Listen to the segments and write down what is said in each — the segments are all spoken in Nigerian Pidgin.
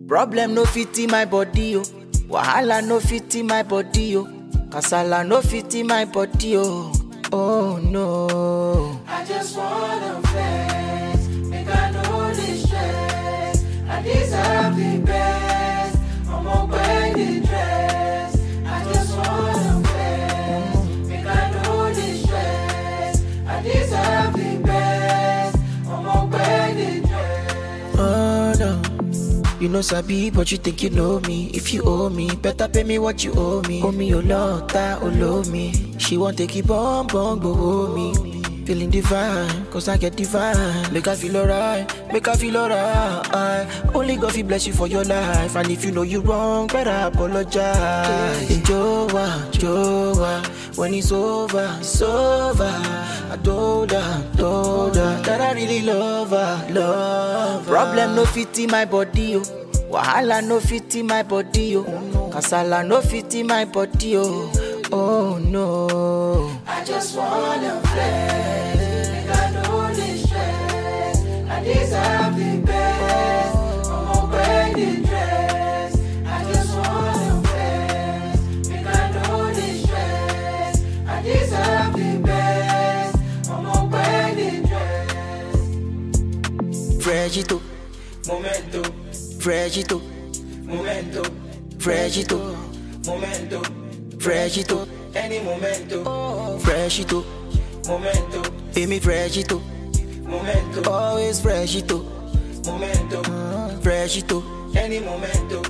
Problem no fit in my body, oh. Wahala no fit in my body, oh. Kasala no fit in my body, oh. Oh no. I just wanna flex, make I know this stress. I deserve the best, I'm on wedding dress. I just wanna flex, make I know this stress. I deserve the best, I'm on wedding dress. Oh no. You know Sabi, but you think you know me. If you owe me, better pay me what you owe me. Owe me your love, that oh love me. She won't take it bomb, but owe me. Feeling divine, cause I get divine. Make I feel alright, make I feel alright. Only God will bless you for your life. And if you know you wrong, better apologize. Joa, when it's over, it's over. I told her that I really love her. Problem no fit in my body, oh. Wahala no fit in my body, oh. Kasala no fit in my body, oh. Oh no. I just wanna flex, make I know this stress. I deserve the best, I'm on wedding dress. I just wanna flex, make I know this stress. I deserve the best, I'm on wedding dress. Fragito, Momento, fragito, momento, fragito, momento, fragito, any momento, fragito. momento, Amy fragito, momento, always fragito, momento, fragito. any momento.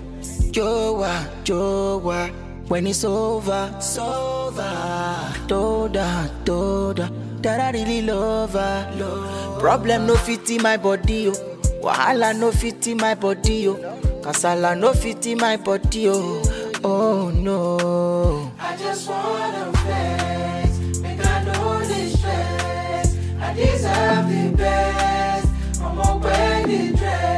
Joa, when it's over, it's over. Toda, that I really love her. Problem no fit in my body, oh. Wahala no fit in my body, oh. Kasala no fit in my body, oh. Oh no. I just wanna flex, make I know this stress. I deserve the best, I'm on wedding dress.